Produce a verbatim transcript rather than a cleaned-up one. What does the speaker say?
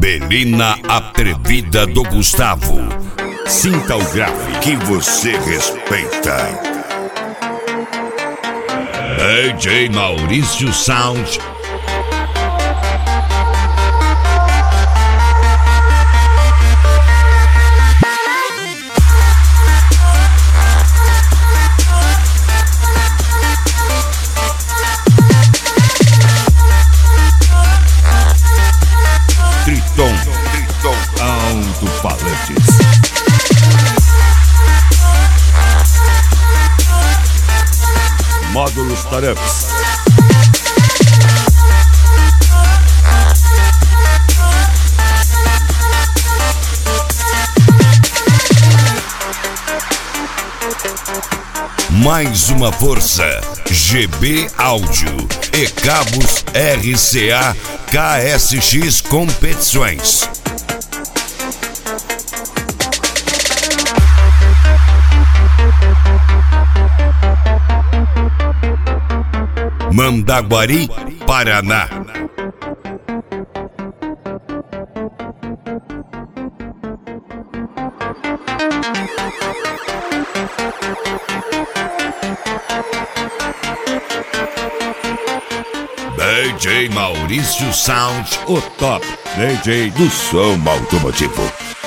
Belina Atrevida do Gustavo. Sinta o grave que você respeita. D J Maurício Sound. Triton, Triton, alto-falantes. Módulos Taramps. Mais uma força, G B Áudio e cabos R C A K S X Competições. Mandaguari, Paraná. D J Maurício Sound, o top D J do som automotivo.